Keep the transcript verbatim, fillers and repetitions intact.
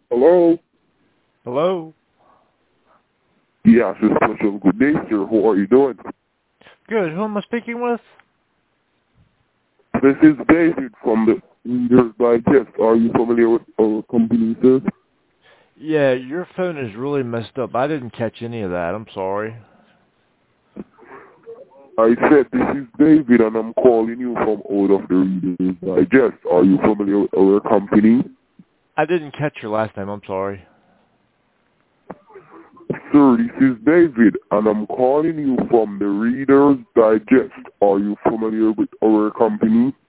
Hello? Hello? Yes, it's special. Good day, sir. How are you doing? Good. Who am I speaking with? This is David from the Reader's Digest. Are you familiar with our company, sir? Yeah, your phone is really messed up. I didn't catch any of that. I'm sorry. I said this is David and I'm calling you from out of the Reader's Digest. Are you familiar with our company? I didn't catch your last name. I'm sorry. Sir, this is David and I'm calling you from the Reader's Digest. Are you familiar with our company?